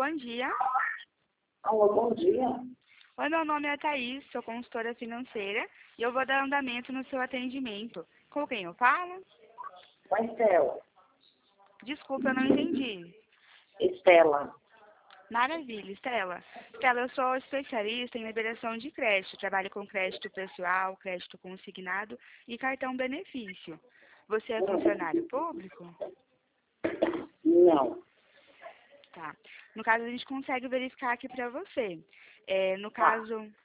bom dia. Alô, bom dia. Oi, meu nome é Thaís, sou consultora financeira e eu vou dar andamento no seu atendimento. Com quem eu falo? Com a Estela. Desculpa, eu não entendi. Estela. Maravilha, Estela. Estela, eu sou especialista em liberação de crédito. Trabalho com crédito pessoal, crédito consignado e cartão benefício. Você é funcionário público? Não. Tá. No caso, a gente consegue verificar aqui para você. No Tá. caso,